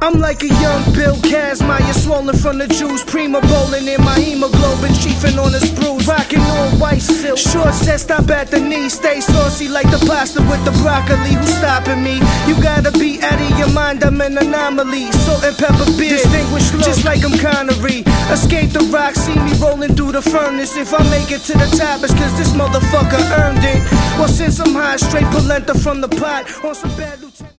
I'm like a young Bill Kazmaier, swollen from the juice, prima bowling in my hemoglobin, chiefing on the spruce, rocking on white silk, short set stop at the knee, stay saucy like the pasta with the broccoli. Who's stopping me? You gotta be out of your mind, I'm an anomaly. Salt and pepper beer, distinguished look, just like I'm Connery. Escape the rock, see me rolling through the furnace. If I make it to the top, it's cause this motherfucker earned it. Well, since I'm high, straight polenta from the pot on some bad lieutenant.